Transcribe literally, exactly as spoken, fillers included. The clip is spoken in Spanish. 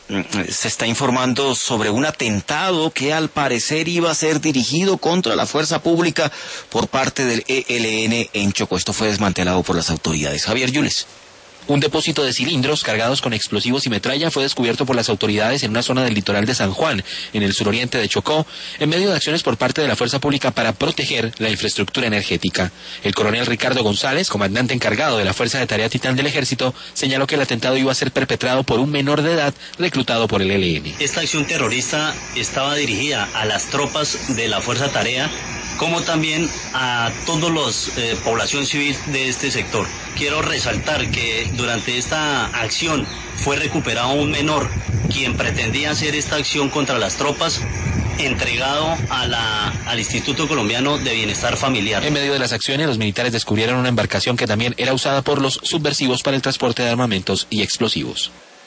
se está informando sobre un atentado que al parecer iba a ser dirigido contra la fuerza pública por parte del E L N en Chocó. Esto fue desmantelado por las autoridades. Javier Yules. Un depósito de cilindros cargados con explosivos y metralla fue descubierto por las autoridades en una zona del litoral de San Juan, en el suroriente de Chocó, en medio de acciones por parte de la fuerza pública para proteger la infraestructura energética. El coronel Ricardo González, comandante encargado de la Fuerza de Tarea Titán del Ejército, señaló que el atentado iba a ser perpetrado por un menor de edad reclutado por el E L N. Esta acción terrorista estaba dirigida a las tropas de la Fuerza Tarea, como también a toda la eh, población civil de este sector. Quiero resaltar que durante esta acción fue recuperado un menor, quien pretendía hacer esta acción contra las tropas, entregado a la, al Instituto Colombiano de Bienestar Familiar. En medio de las acciones, los militares descubrieron una embarcación que también era usada por los subversivos para el transporte de armamentos y explosivos.